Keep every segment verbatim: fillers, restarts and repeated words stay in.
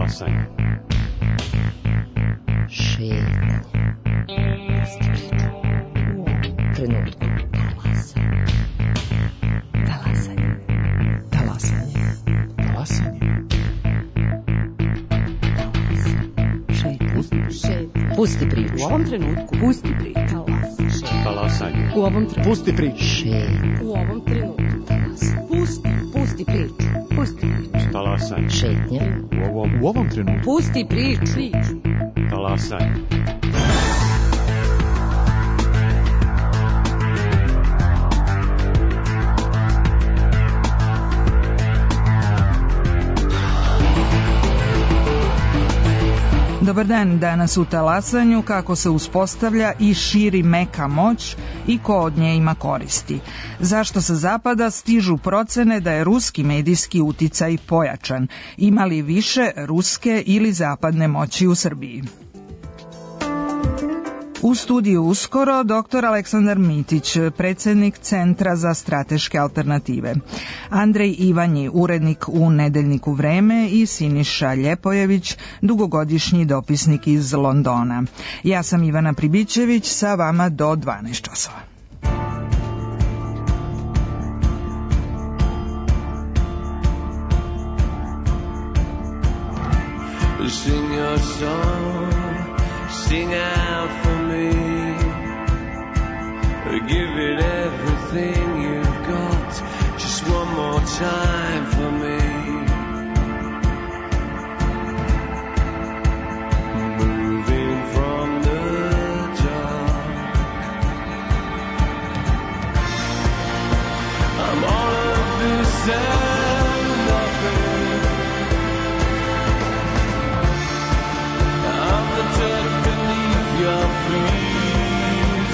Talasanje. Šetnje. U ovom trenutku. Talasanje. Talasanje. Talasanje. Šetnje. Pusti priču. U ovom trenutku. Pusti priču. Talasanje. U ovom trenutku. Pusti priču. Šetnje. U ovom trenutku. Pusti. Pusti priču. Pusti priču. Talasanje. Šetnje. U ovom, U ovom trenutku. Pusti priču. Priču. talasanje. Dobar dan, danas u Talasanju kako se uspostavlja i širi meka moć i ko od nje ima koristi. Zašto sa zapada stižu procene da je ruski medijski uticaj pojačan? Ima li više ruske ili zapadne moći u Srbiji? U studiju uskoro doktor Aleksandar Mitić, predsjednik Centra za strateške alternative, Andrej Ivanji, urednik u Nedeljniku Vreme i Siniša Ljepojević, dugogodišnji dopisnik iz Londona. Ja sam Ivana Pribićević, sa vama do dvanaest časova. Sing your song, sing out for me. Give it everything you've got, just one more time for me. Moving from the dark, I'm all of this and nothing. I'm the dirt beneath your feet.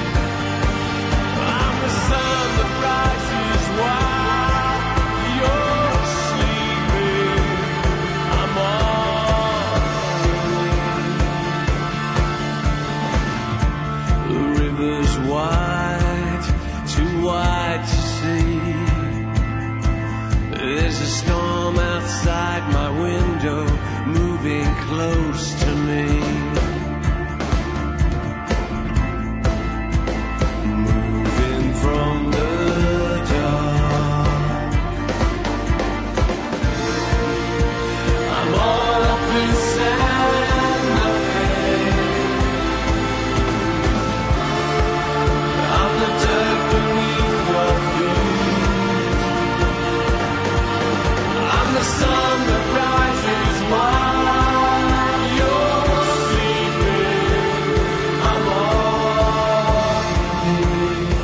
I'm the sun that rises while you're sleeping. I'm all the river's wide, too wide to see. There's a storm outside my window, moving close to me. Moving from the dark, I'm all of this and nothing. I'm the dirt beneath your feet. I'm the sun that rises while you're sleeping. I'm all you need.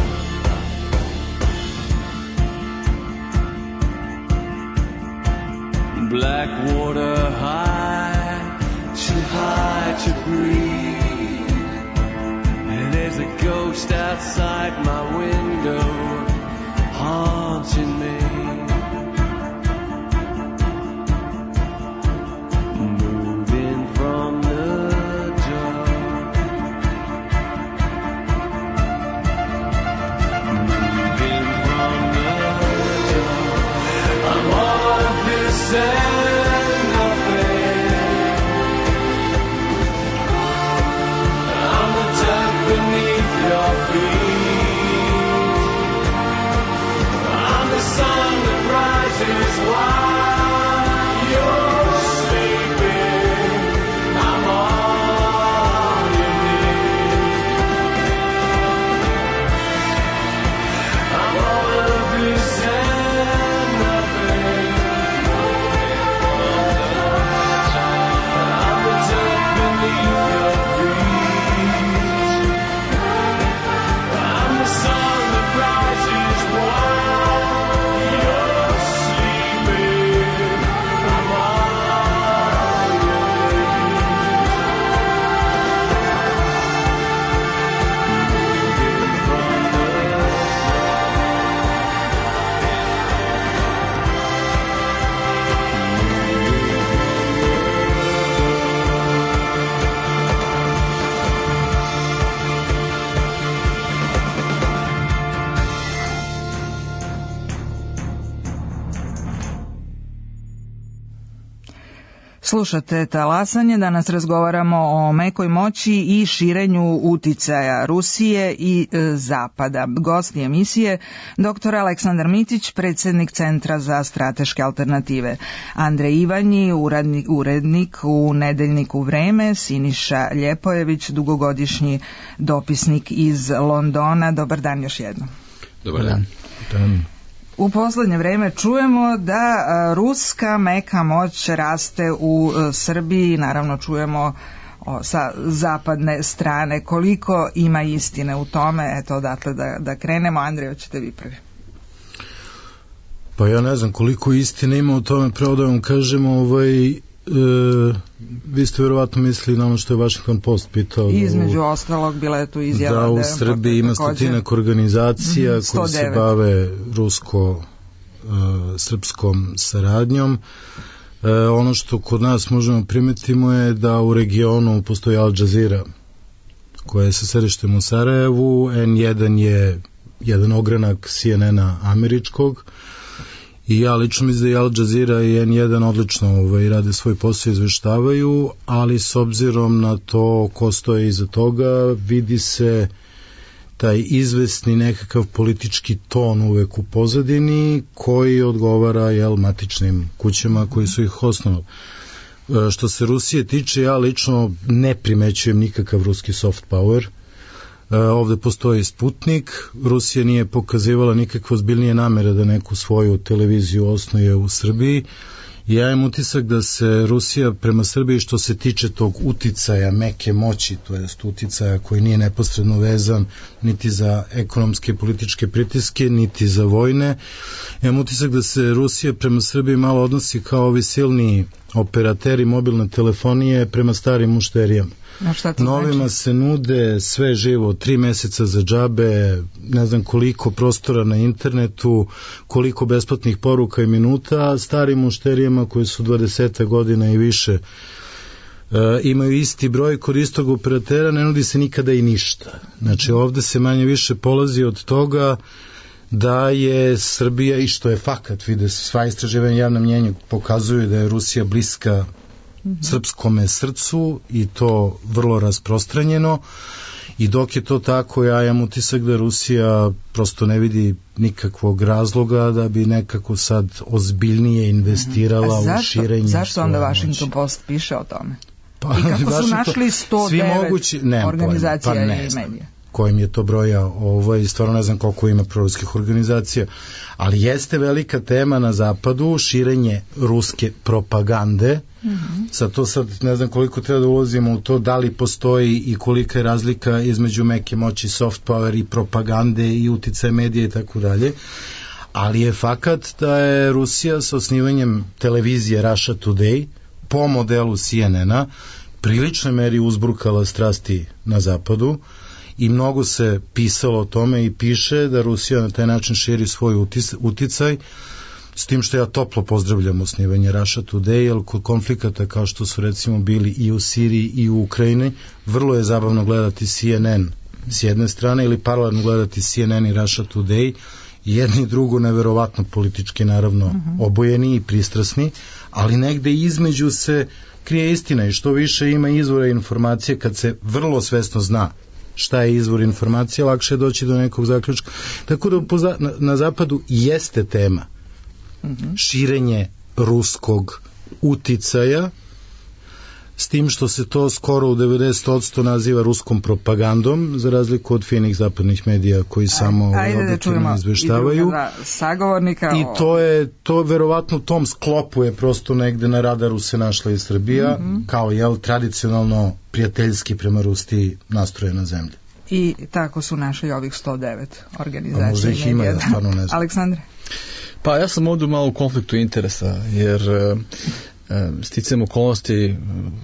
Black water high, too high to breathe. And there's a ghost outside my window, haunting me. Moving from the dark, moving from the dark. I'm all of this and nothing. I'm the dirt beneath your feet. I'm the sun Slušate Talasanje, danas razgovaramo o mekoj moći i širenju uticaja Rusije i e, Zapada. Gost emisije doktor Aleksandar Mitić, predsjednik Centra za strateške alternative, Andrej Ivanji, urednik, urednik u nedeljniku Vreme, Siniša Ljepojević, dugogodišnji dopisnik iz Londona. Dobar dan još jednom. Dobar dan. dan. U poslednje vreme čujemo da ruska meka moć raste u Srbiji, naravno čujemo o, sa zapadne strane. Koliko ima istine u tome? Eto, odatle da, da krenemo. Andrej, hoćete vi prvi? Pa ja ne znam koliko istine ima u tome, pravo da vam kažemo, ovaj, e, vi ste verovatno mislili na ono što je Washington Post pitao. Između u, ostalog bila je tu izjava da u Srbiji ima stotinak organizacija mm-hmm, koji se bave rusko-srpskom uh, saradnjom. Uh, ono što kod nas možemo primetimo je da u regionu postoji Al Jazeera koja je sa središtem u Sarajevu. en jedan je jedan ogranak C N N-a američkog. I ja lično mislim da i Al Jazeera i en jedan odlično ovaj, rade svoj posao, izveštavaju, ali s obzirom na to ko stoje iza toga, vidi se taj izvesni nekakav politički ton uvek u pozadini koji odgovara jel, matičnim kućama koji su ih osnovali. Što se Rusije tiče, ja lično ne primećujem nikakav ruski soft power. Ovde postoji Sputnik, Rusija nije pokazivala nikakve ozbiljnije namere da neku svoju televiziju osnuje u Srbiji. Ja imam utisak da se Rusija prema Srbiji što se tiče tog uticaja meke moći, to jest uticaja koji nije neposredno vezan niti za ekonomske i političke pritiske, niti za vojne. Imam utisak da se Rusija prema Srbiji malo odnosi kao ovi silni operateri mobilne telefonije prema starim mušterijama. Novima znači? Se nude sve živo, tri meseca za džabe, ne znam koliko prostora na internetu, koliko besplatnih poruka i minuta, starim mušterijama koji su dvadeset godina i više e, imaju isti broj kod istog operatera, ne nudi se nikada i ništa. Znači ovde se manje više polazi od toga da je Srbija, i što je fakat, vide se sva istraživanja javna mnjenja pokazuju da je Rusija bliska srpskome srcu i to vrlo rasprostranjeno, i dok je to tako ja imam utisak da Rusija prosto ne vidi nikakvog razloga da bi nekako sad ozbiljnije investirala zašto, u širenje. Zašto onda Washington Post piše o tome? Pa, I kako su našli sto devet mogući, organizacija pojma, pa i medija? Kojim je to broja, ovaj, stvarno ne znam koliko ima proruskih organizacija, ali jeste velika tema na zapadu, širenje ruske propagande. Mm-hmm. Sad to sad ne znam koliko treba da ulazimo u to da li postoji i kolika je razlika između meke moći, soft power i propagande i uticaja medija i tako dalje, ali je fakat da je Rusija sa osnivanjem televizije Russia Today po modelu C N N-a priličnoj meri uzburkala strasti na zapadu i mnogo se pisalo o tome i piše da Rusija na taj način širi svoj utis, uticaj, s tim što ja toplo pozdravljam osnivanje Russia Today, jer kod konflikata kao što su recimo bili i u Siriji i u Ukrajini, vrlo je zabavno gledati C N N s jedne strane ili paralelno gledati C N N i Russia Today, jedni i drugo neverovatno politički naravno uh-huh. obojeni i pristrasni, ali negde između se krije istina i što više ima izvora informacije kad se vrlo svesno zna šta je izvor informacije, lakše je doći do nekog zaključka. Tako da na, na zapadu jeste tema mm-hmm. širenje ruskog uticaja, s tim što se to skoro u devedeset posto naziva ruskom propagandom, za razliku od finih zapadnih medija koji samo objektivno izveštavaju. Sagovornika I to je, to verovatno u tom sklopu je prosto negde na radaru se našla i Srbija, mm-hmm. kao jel tradicionalno prijateljski prema Rusiji nastrojena zemlja. I tako su našli ovih sto devet organizacija. Možda ih ima, ja stvarno ne znam. Aleksandre? Pa ja sam ovdje malo u konfliktu interesa, jer sticajem okolnosti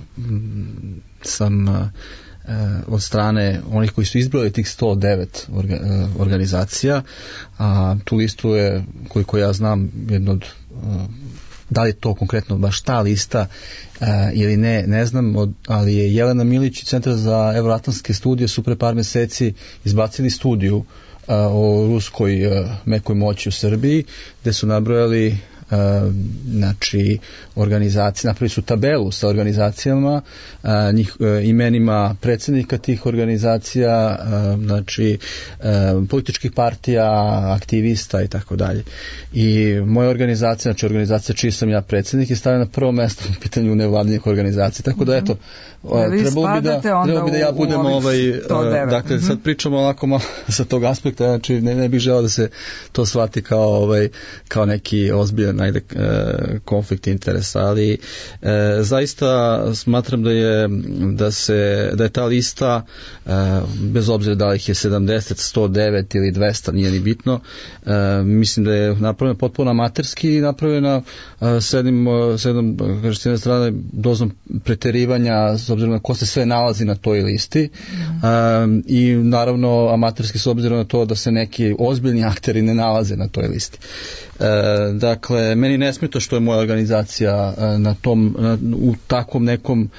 sam od strane onih koji su izbrojali tih sto devet organizacija, a tu listu je, koliko ja znam, jedno od, da li je to konkretno baš ta lista ili ne, ne znam, ali je Jelena Milić i Centar za evroatlantske studije su pre par meseci izbacili studiju o ruskoj mekoj moći u Srbiji, gde su nabrojali znači organizacije, napravili su tabelu sa organizacijama, njih, imenima predsjednika tih organizacija, znači političkih partija, aktivista i tako dalje. I moja organizacija, znači organizacija čiji sam ja predsjednik, je stavljena na prvo mjesto u pitanju nevladinih organizacija. Tako da eto, trebalo bi da, trebalo bi da ja budem ovaj, dakle mm-hmm. sad pričamo onako malo sa tog aspekta, znači ne, ne bih želeo da se to shvati kao ovaj, kao neki ozbiljan ajde, konflikt interesa, ali e, zaista smatram da je da se da je ta lista e, bez obzira da li ih je sedamdeset, sto devet ili dvesta, nije ni bitno, e, mislim da je napravljena potpuno amaterski i napravljena e, s jednim, s jednom, kažem, s jedne strane dozom preterivanja s obzirom na ko se sve nalazi na toj listi mm. um, i naravno amaterski s obzirom na to da se neki ozbiljni akteri ne nalaze na toj listi. E, dakle, meni ne smeta što je moja organizacija na tom, na, u takvom nekom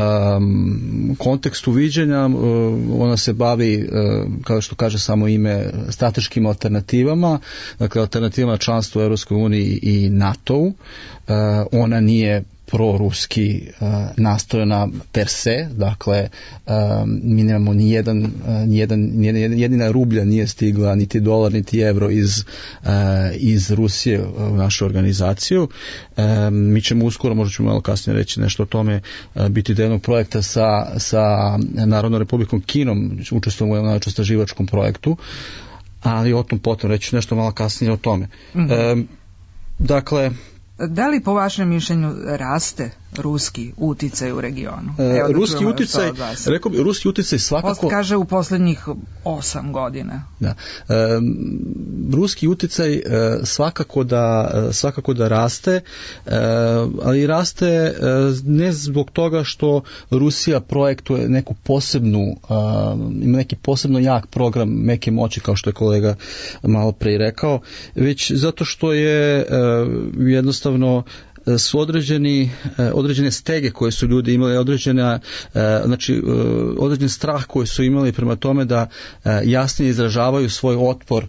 um, kontekstu viđenja, uh, ona se bavi, uh, kao što kaže samo ime, strateškim alternativama, dakle alternativama članstvu u Europskoj uniji i NATO-u. Uh, ona nije proruski uh, nastrojena per se, dakle um, mi nemamo ni jedan, uh, ni jedan, ni jedna, jedina rublja nije stigla, niti dolar, niti evro iz, uh, iz Rusije u našu organizaciju. Um, mi ćemo uskoro, možda ćemo malo kasnije reći nešto o tome, uh, biti do jednog projekta sa, sa Narodnom republikom Kinom, učestvujemo u jednom istraživačkom projektu, ali o tom potom reći nešto malo kasnije o tome. Mm-hmm. Um, dakle, da li po vašem mišljenju raste ruski uticaj u regionu? Evo, ruski uticaj, rekao bi, ruski uticaj svakako... Post kaže u posljednjih osam godina. Da. E, ruski uticaj e, svakako da, svakako da raste, e, ali raste e, ne zbog toga što Rusija projektuje neku posebnu, e, ima neki posebno jak program meke moći, kao što je kolega malo pre rekao, već zato što je e, jednostavno su određeni, određene stege koje su ljudi imali, određena, znači, određen strah koji su imali prema tome da jasnije izražavaju svoj otpor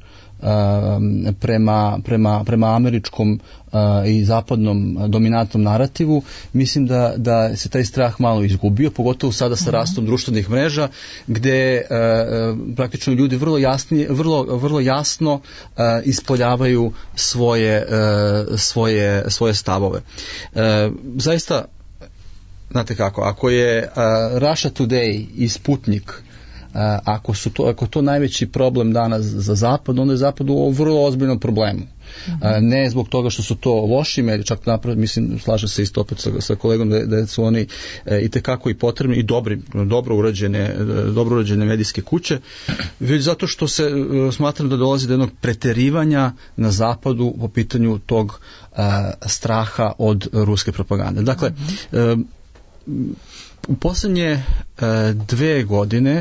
prema, prema, prema američkom i zapadnom dominantnom narativu. Mislim da, da se taj strah malo izgubio, pogotovo sada sa rastom društvenih mreža, gde praktično ljudi vrlo, jasni, vrlo, vrlo jasno ispoljavaju svoje, svoje, svoje stavove. Zaista, znate kako, ako je Russia Today i Sputnik, ako su to, ako to najveći problem danas za Zapad, onda je Zapad u vrlo ozbiljnom problemu. Mm-hmm. Ne zbog toga što su to loši mediji, čak napravo, mislim, slažem se isto opet sa, sa kolegom da, da su oni e, itekako i potrebni i dobri, dobro urađene, dobro urađene medijske kuće, već zato što se e, smatram da dolazi do jednog preterivanja na Zapadu po pitanju tog e, straha od ruske propagande. Dakle, mm-hmm. e, u posljednje e, dve godine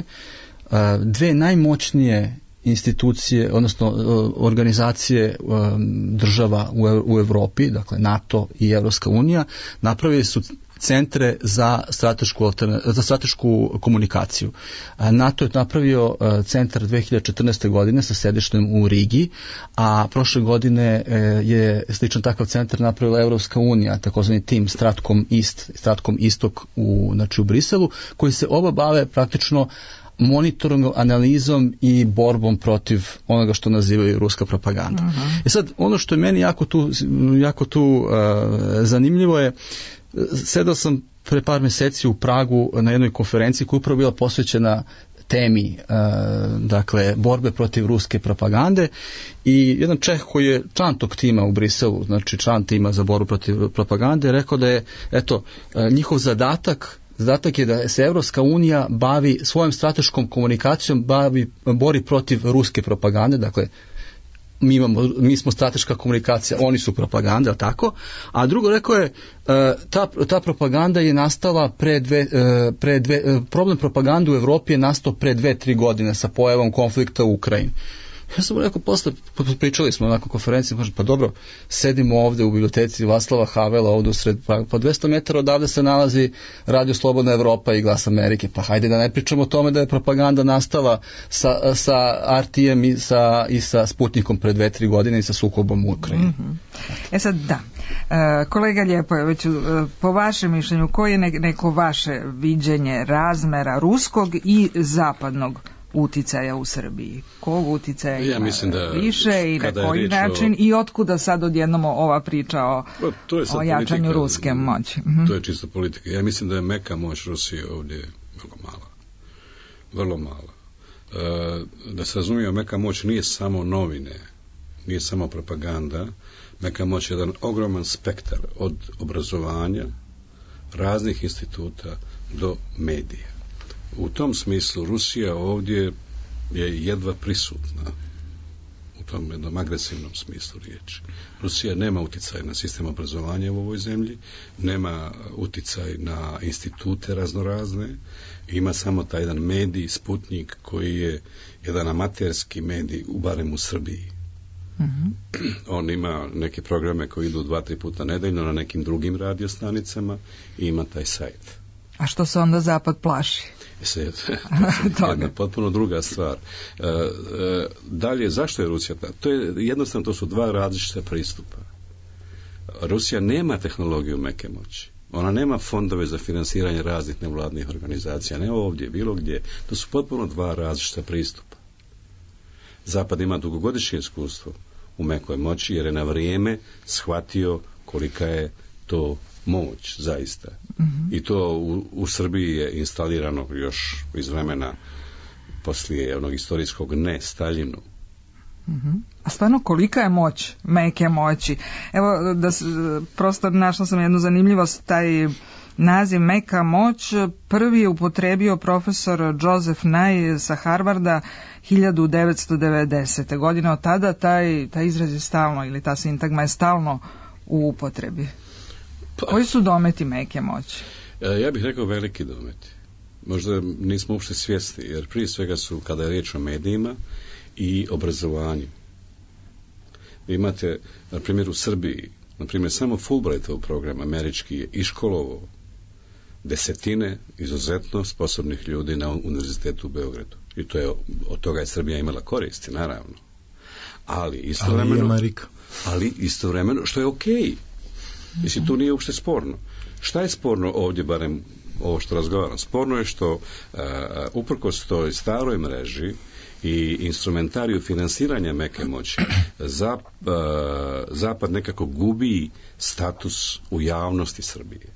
dve najmoćnije institucije, odnosno organizacije država u Evropi, dakle NATO i Evropska unija, napravili su centre za stratešku, za stratešku komunikaciju. NATO je napravio centar dve hiljade četrnaeste. godine sa sedištem u Rigi, a prošle godine je sličan takav centar napravila Evropska unija, takozvani tim Stratcom East, Stratcom Istok u, znači u Briselu, koji se oba bave praktično monitoringom, analizom i borbom protiv onoga što nazivaju ruska propaganda. Uh-huh. I sad, ono što je meni jako tu, jako tu uh, zanimljivo je, sedao sam pre par mjeseci u Pragu na jednoj konferenciji koja je upravo bila posvećena temi, uh, dakle, borbe protiv ruske propagande, i jedan Čeh koji je član tog tima u Briselu, znači član tima za borbu protiv propagande, rekao da je, eto, uh, njihov zadatak Zadatak je da se Evropska unija bavi svojom strateškom komunikacijom, bavi, bori protiv ruske propagande, dakle mi, imamo, mi smo strateška komunikacija, oni su propaganda, tako? A drugo rekao je, ta, ta propaganda je nastala pre dve, pre dve, problem propagande u Evropi je nastao pre dve, tri godine sa pojavom konflikta u Ukrajini. Ja sam rekao, posle, pričali smo na konferenciji, pa dobro, sedimo ovde u biblioteci Václava Havela, ovde u sred, pa, pa dvesta metara odavde se nalazi Radio Slobodna Evropa i Glas Amerike, pa hajde da ne pričamo o tome da je propaganda nastala sa, sa R T M i sa, i sa Sputnikom pre dve, tri godine i sa sukobom u Ukrajini. Mm-hmm. E sad, da. E, kolega Ljepojević, e, po vašem mišljenju, koje je neko vaše viđenje razmera ruskog i zapadnog uticaja u Srbiji? Kog uticaja ja ima mislim da više i na koji način o... i otkuda sad odjednom ova priča o, to je o jačanju politika, ruske moći? Mm-hmm. To je čisto politika. Ja mislim da je meka moć Rusije ovdje vrlo mala. Vrlo mala. E, da se razumije, meka moć nije samo novine, nije samo propaganda. Meka moć je jedan ogroman spektar od obrazovanja, raznih instituta do medija. U tom smislu Rusija ovdje je jedva prisutna u tom jednom agresivnom smislu riječi. Rusija nema uticaj na sistem obrazovanja u ovoj zemlji, nema uticaj na institute raznorazne, ima samo taj jedan medij, Sputnik, koji je jedan amaterski medij, barem u Srbiji. Mm-hmm. On ima neke programe koji idu dva, tri puta nedeljno na nekim drugim radiostanicama i ima taj sajt. A što se onda Zapad plaši? Se, to je jedna potpuno druga stvar. E, e, dalje, zašto je Rusija ta? To je jednostavno, to su dva različita pristupa. Rusija nema tehnologiju meke moći. Ona nema fondove za finansiranje raznih nevladnih organizacija, ne ovdje, bilo gdje. To su potpuno dva različita pristupa. Zapad ima dugogodišnje iskustvo u mekoj moći, jer je na vrijeme shvatio kolika je to moć, zaista. Mm-hmm. I to u, u Srbiji je instalirano još iz vremena poslije onog istorijskog ne Staljinu. Mm-hmm. A stvarno kolika je moć meke moći? Evo, da prosto našla sam jednu zanimljivost, taj naziv meka moć prvi je upotrebio profesor Joseph Nye sa Harvarda hiljadu devetsto devedesete. godine. Od tada taj, taj izraz je stalno, ili ta sintagma je stalno u upotrebi. Pa, koji su dometi meke moći? Ja bih rekao veliki dometi. Možda nismo uopšte svjesni, jer prije svega su, kada je riječ o medijima i obrazovanju. Vi imate, na primjer, u Srbiji, na primjer, samo Fulbrightov program američki je iškolovao desetine izuzetno sposobnih ljudi na Univerzitetu u Beogradu. I to je, od toga je Srbija imala koristi, naravno. Ali istovremeno... Ali Amerika. Ali istovremeno, što je okej. Okay. Mislim, tu nije uopšte sporno. Šta je sporno ovdje, barem ovo što razgovaram? Sporno je što uh, uprkos toj staroj mreži i instrumentariju finansiranja meke moći, zap, uh, Zapad nekako gubi status u javnosti Srbije.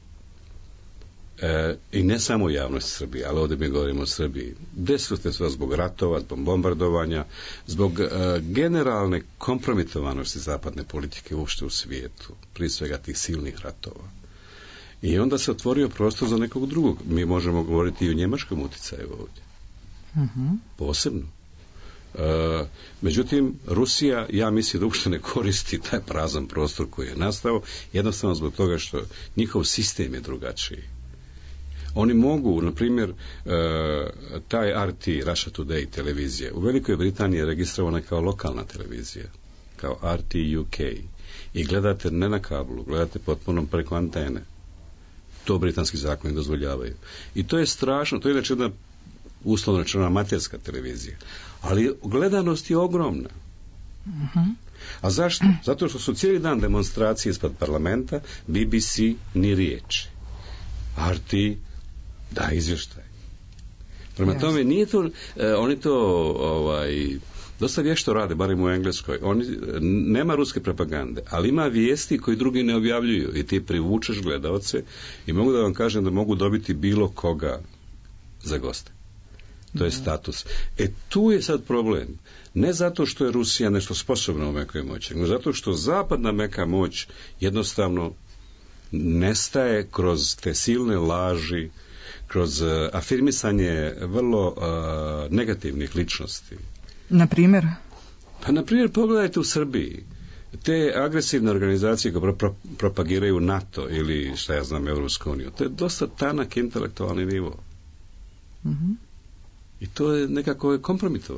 E, I ne samo u javnosti Srbije, ali ovdje mi govorimo o Srbiji. Desilo se to zbog ratova, zbog bombardovanja, zbog e, generalne kompromitovanosti zapadne politike uopšte u svijetu, prije svega tih silnih ratova. I onda se otvorio prostor za nekog drugog. Mi možemo govoriti i o njemačkom uticaju ovdje. Mm-hmm. Posebno. E, međutim, Rusija, ja mislim da uopšte ne koristi taj prazan prostor koji je nastao, jednostavno zbog toga što njihov sistem je drugačiji. Oni mogu, na primjer, uh, taj R T, Russia Today televizija, u Velikoj Britaniji je registrovana kao lokalna televizija, kao R T U K. I gledate ne na kablu, gledate potpuno preko antene. To britanski zakoni dozvoljavaju. I to je strašno, to je inače jedna uslovno rečena amaterska televizija. Ali gledanost je ogromna. Mm-hmm. A zašto? Zato što su cijeli dan demonstracije ispred parlamenta, B B C ni riječi. R T da izvještaj. Prema yes. tome nije to, eh, oni to ovaj, dosta vješto rade, barem u Engleskoj. Oni, nema ruske propagande, ali ima vijesti koji drugi ne objavljuju i ti privučeš gledaoce i mogu da vam kažem da mogu dobiti bilo koga za goste. To je status. E tu je sad problem. Ne zato što je Rusija nešto sposobna u mekoj moći, nego zato što zapadna meka moć jednostavno nestaje kroz te silne laži, kroz uh, afirmisanje vrlo uh, negativnih ličnosti. Na primjer? Pa, na primjer, pogledajte u Srbiji. Te agresivne organizacije koje pro- propagiraju NATO ili, šta ja znam, Evropsku uniju, to je dosta tanak intelektualni nivo. Mm-hmm. I to je nekako kompromitovano.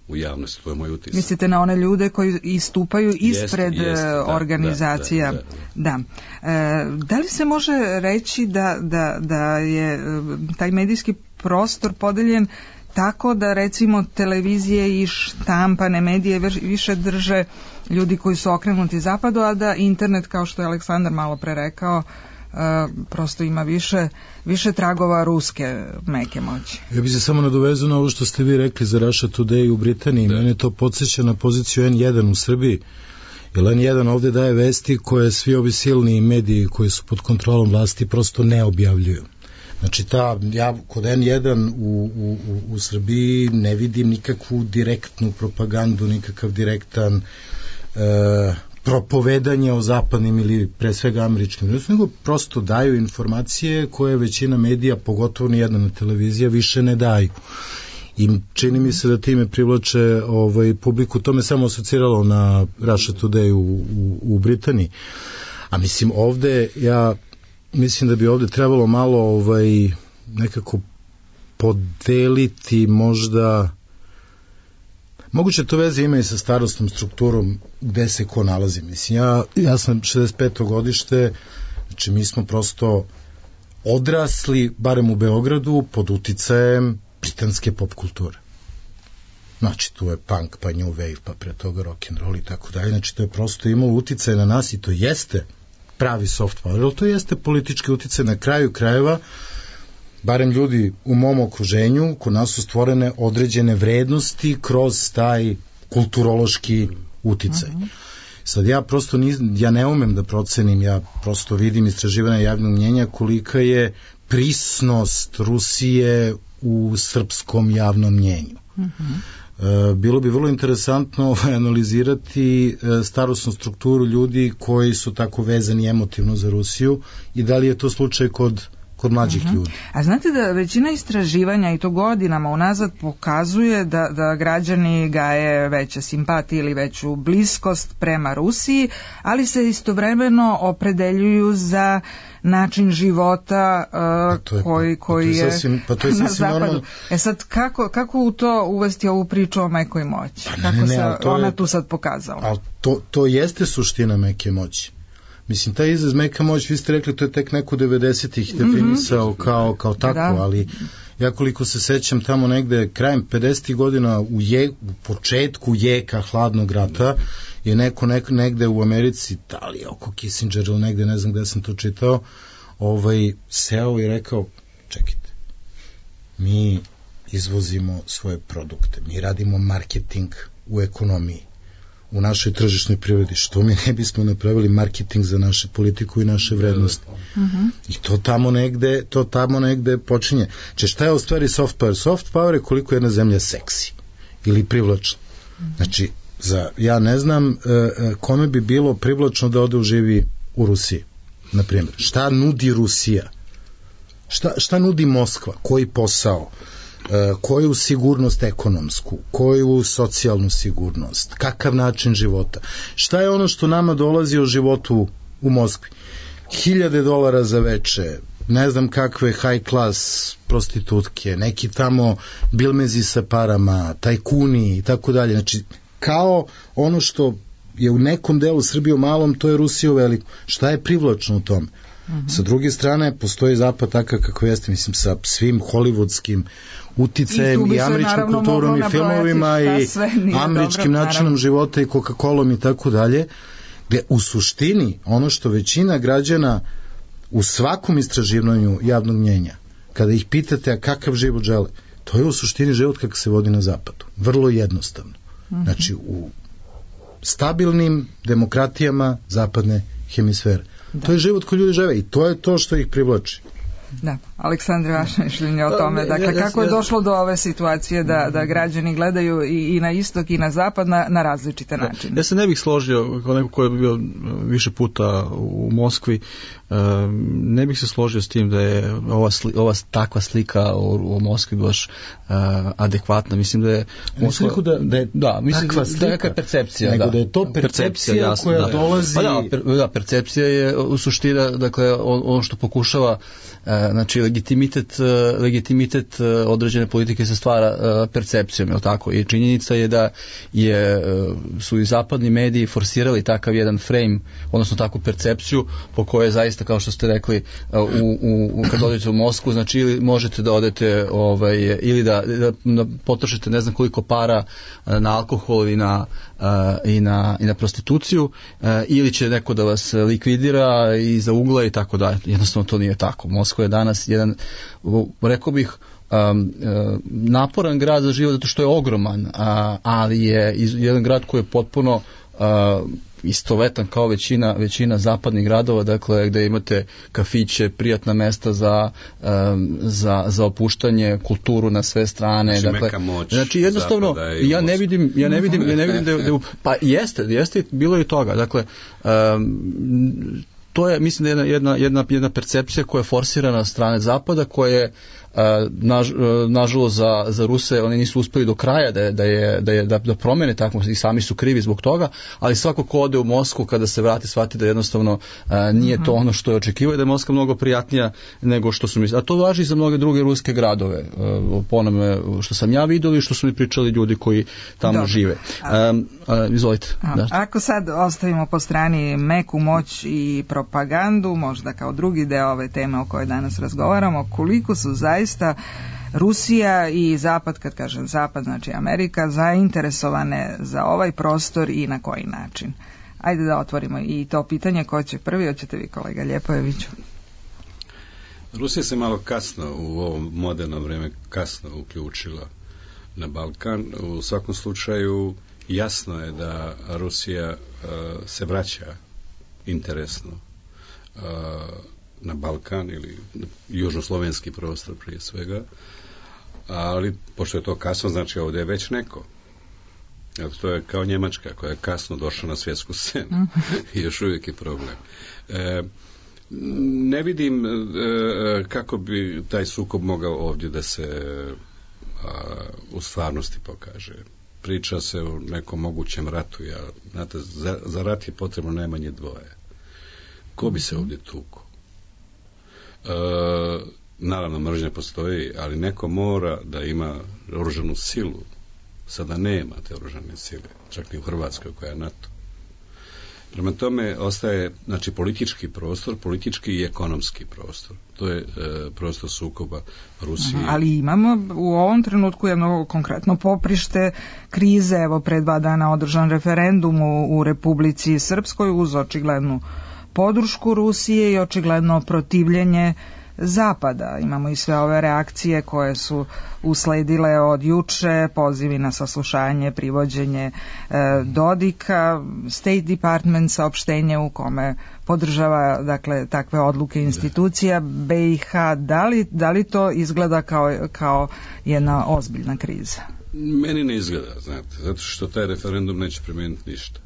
u javnosti, to je moj utisak. Mislite na one ljude koji istupaju ispred Jest, jest, da, organizacija? Da, da, da. da. E, da li se može reći da, da, da je taj medijski prostor podeljen tako da recimo televizije i štampane medije više drže ljudi koji su okrenuti zapadu, a da internet, kao što je Aleksandar malo pre rekao, prosto ima više, više tragova ruske meke moći. Ja bih se samo nadovezao na ovo što ste vi rekli za Russia Today u Britaniji. Da. Mene to podsjeća na poziciju en jedan u Srbiji. Jer en jedan ovde daje vesti koje svi ovi silni mediji koji su pod kontrolom vlasti prosto ne objavljuju. Znači, ta, ja kod en jedan u, u, u Srbiji ne vidim nikakvu direktnu propagandu, nikakav direktan e, propovedanje o zapadnim ili pre svega američkim, nego prosto daju informacije koje većina medija, pogotovo nijedna televizija, više ne daju. I čini mi se da time privlače ovaj, publiku, to me samo asociralo na Russia Today u, u, u Britaniji. A mislim, ovde ja mislim da bi ovde trebalo malo ovaj, nekako podeliti možda, moguće to veze ima i sa starostnom strukturom gde se ko nalazi. Mislim, ja, ja sam šezdeset peto godište, znači mi smo prosto odrasli, barem u Beogradu, pod uticajem britanske pop kulture. Znači, tu je punk, pa new wave, pa pre toga rock and roll i tako dalje. Znači, to je prosto imalo uticaj na nas i to jeste pravi soft power, ali to jeste politički uticaj. Na kraju krajeva, barem ljudi u mom okruženju, kod nas su stvorene određene vrednosti kroz taj kulturološki uticaj. Uh-huh. Sad ja prosto niz, ja ne umem da procenim, ja prosto vidim istraživanja javnog mnjenja kolika je prisnost Rusije u srpskom javnom mnjenju. Uh-huh. E, bilo bi vrlo interesantno analizirati starosnu strukturu ljudi koji su tako vezani emotivno za Rusiju i da li je to slučaj kod kod mlađih uh-huh. ljudi. A znate da većina istraživanja i to godinama unazad pokazuje da, da građani gaje veće simpatije ili veću bliskost prema Rusiji, ali se istovremeno opredeljuju za način života uh, pa je, koji, koji pa je, sasvim, pa je na zapadu. Normalno. E sad, kako, kako u to uvesti ovu priču o mekoj moći? Pa kako ne, ne, se ona je, tu sad pokazala? Ali to, to jeste suština meke moći. Mislim, taj izraz meka moć, vi ste rekli, to je tek neko devedesetih definisao mm-hmm. kao, kao tako, da. Ali ja koliko se sećam tamo negde krajem pedesetih godina u, je, u početku jeka hladnog rata je neko, neko negde u Americi, da li oko Kissingera ili negde, ne znam gde sam to čitao, ovaj, seo i rekao, čekajte, mi izvozimo svoje produkte, mi radimo marketing u ekonomiji, u našoj tržišnoj privredi, što mi ne bismo napravili marketing za našu politiku i naše vrednosti. Uh-huh. I to tamo negde, to tamo negde počinje. Če šta je u stvari soft power? Soft power je koliko jedna zemlja seksi ili privlačna. Uh-huh. Znači, za, ja ne znam uh, kome bi bilo privlačno da ode uživi u Rusiji, na primjer. Šta nudi Rusija? Šta, šta nudi Moskva? Koji posao? Koju sigurnost ekonomsku, koju socijalnu sigurnost, kakav način života. Šta je ono što nama dolazi o životu u Moskvi? Hiljade dolara za veče, ne znam kakve high class prostitutke, neki tamo bilmezi sa parama, tajkuni i tako dalje. Znači, kao ono što je u nekom delu Srbije u malom, to je Rusija u velikom. Šta je privlačno u tome? Uh-huh. Sa druge strane, postoji zapad takav kako jeste, mislim, sa svim hollywoodskim uticajem i, i američkom kulturom i filmovima i američkim dobro, načinom naravno. Života i Coca-Colom i tako dalje, gde u suštini ono što većina građana u svakom istraživanju javnog mnjenja, kada ih pitate a kakav život žele, to je u suštini život kako se vodi na zapadu. Vrlo jednostavno. Uh-huh. Znači, u stabilnim demokratijama zapadne hemisfere. Da. To je život koji ljudi žive i to je to što ih privlači. Da, Aleksandre, vaše mišljenje o tome, dakle, kako je došlo do ove situacije da, da građani gledaju i, i na istok i na zapad na, na različite načine? Ja se ne bih složio, kao neko ko je bio više puta u Moskvi, ne bih se složio s tim da je ova, sli, ova takva slika o, o Moskvi baš uh, adekvatna. Mislim da je Moskva, da, da je da, mislim takva slika, da je percepcija, nego da, da je to percepcija, percepcija jasno, koja da. dolazi... Pa da, per, da, percepcija je u suština, dakle, ono što pokušava uh, znači legitimitet, legitimitet određene politike se stvara percepcijom, je li tako? I činjenica je da je, su i zapadni mediji forsirali takav jedan frame, odnosno takvu percepciju po kojoj zaista, kao što ste rekli, u, u, kad odete u Moskvu, znači ili možete da odete ovaj, ili da, da, da potrošite ne znam koliko para na alkohol i na, i na, i na prostituciju, ili će neko da vas likvidira iza ugla i tako da. Jednostavno to nije tako. Moskva je danas jedan, rekao bih, Um, naporan grad za život zato što je ogroman, a, ali je jedan grad koji je potpuno a, istovetan kao većina, većina zapadnih gradova, dakle gde imate kafiće, prijatna mesta za, um, za, za opuštanje, kulturu na sve strane. Znači, dakle, moć, znači jednostavno ja ne vidim, ja ne vidim, ja ne vidim da, da, pa jeste, jeste bilo i toga. Dakle, um, to je, mislim, jedna, jedna, jedna, jedna percepcija koja je forsirana od strane Zapada, koja je Naž, nažalost za, za Ruse oni nisu uspeli do kraja da, da, je, da, je, da, da promene tako i sami su krivi zbog toga, ali svako ko ode u Moskvu kada se vrati shvati da jednostavno a, nije to ono što je očekivao, da je Moskva mnogo prijatnija nego što su mislili. A to važi i za mnoge druge ruske gradove, a, po onome što sam ja vidio i što su mi pričali ljudi koji tamo Dobre. žive. A, a, izvolite. A, da. Ako sad ostavimo po strani meku moć i propagandu, možda kao drugi deo ove teme o kojoj danas razgovaramo, koliko su zaista Zaista Rusija i Zapad, kad kažem Zapad, znači Amerika, zainteresovane za ovaj prostor i na koji način? Ajde da otvorimo i to pitanje, ko će prvi, hoćete vi, kolega Ljepojeviću? Rusija se malo kasno u ovom moderno vreme kasno uključila na Balkan. U svakom slučaju jasno je da Rusija uh, se vraća interesno uh, na Balkan ili južnoslovenski prostor prije svega, ali pošto je to kasno, znači ovdje je već neko. To je kao Njemačka koja je kasno došla na svjetsku scenu i još uvijek je problem. E, ne vidim e, kako bi taj sukob mogao ovdje da se a, u stvarnosti pokaže. Priča se o nekom mogućem ratu. Ja, znate, za, za rat je potrebno najmanje dvoje. Ko bi se ovdje tukao? E, naravno mržnja postoji, ali neko mora da ima oružanu silu. Sada nema te oružane sile, čak i u Hrvatskoj koja je NATO. Prema tome ostaje, znači, politički prostor, politički i ekonomski prostor. To je e, prostor sukoba Rusije. Aha, ali imamo u ovom trenutku jedno konkretno poprište krize. Evo, pre dva dana održan referendum u, u Republici Srpskoj uz očiglednu podršku Rusije i očigledno protivljenje Zapada. Imamo i sve ove reakcije koje su usledile od juče, pozivi na saslušanje, privođenje e, Dodika, State Department saopštenje u kome podržava, dakle, takve odluke institucija B i H. Da li, da li to izgleda kao, kao jedna ozbiljna kriza? Meni ne izgleda, znate, zato što taj referendum neće promijeniti ništa.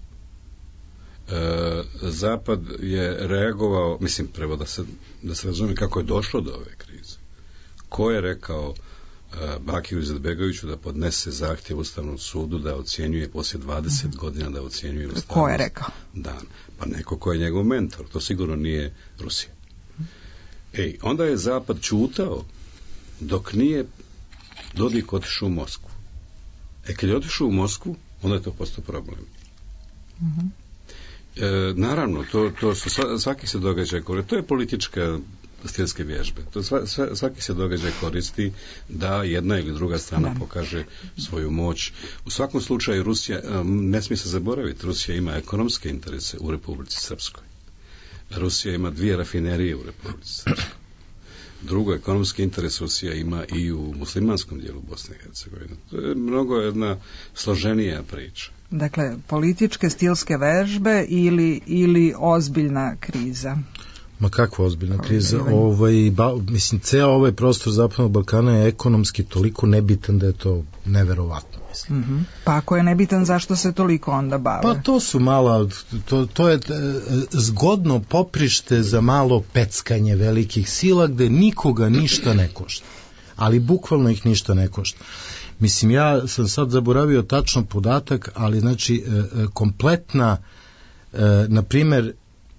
E, Zapad je reagovao, mislim, prvo da se, da se razumije kako je došlo do ove krize. Ko je rekao e, Bakiju Izetbegoviću da podnese zahtjev Ustavnom sudu da ocjenjuje poslije dvadeset godina da ocjenjuje ustavnost? Ko je rekao? Da, pa neko ko je njegov mentor, to sigurno nije Rusija. Ej, onda je Zapad čutao dok nije Dodik otišao u Moskvu. E, kad je otišao u Moskvu, onda je to postao problem. Mhm. E, naravno, to, to su svaki se događaj koristi, to je politička stilske vježbe. To sva, sva, svaki se događaj koristi da jedna ili druga strana da. pokaže svoju moć. U svakom slučaju Rusija, ne smije se zaboraviti, Rusija ima ekonomske interese u Republici Srpskoj. Rusija ima dvije rafinerije u Republici Srpskoj. Drugo, ekonomski interes Rusija ima i u muslimanskom dijelu Bosne i Hercegovine. To je mnogo jedna složenija priča. Dakle, političke stilske vežbe ili, ili ozbiljna kriza? Ma kakva ozbiljna kriza? Ovaj, ba, mislim, ceo ovaj prostor Zapadnog Balkana je ekonomski toliko nebitan da je to neverovatno, mislim. Mm-hmm. Pa ako je nebitan, zašto se toliko onda bave? Pa to su mala, to, to je zgodno poprište za malo peckanje velikih sila gde nikoga ništa ne košta. Ali bukvalno ih ništa ne košta. Mislim, ja sam sad zaboravio tačno podatak, ali znači kompletna, na primjer,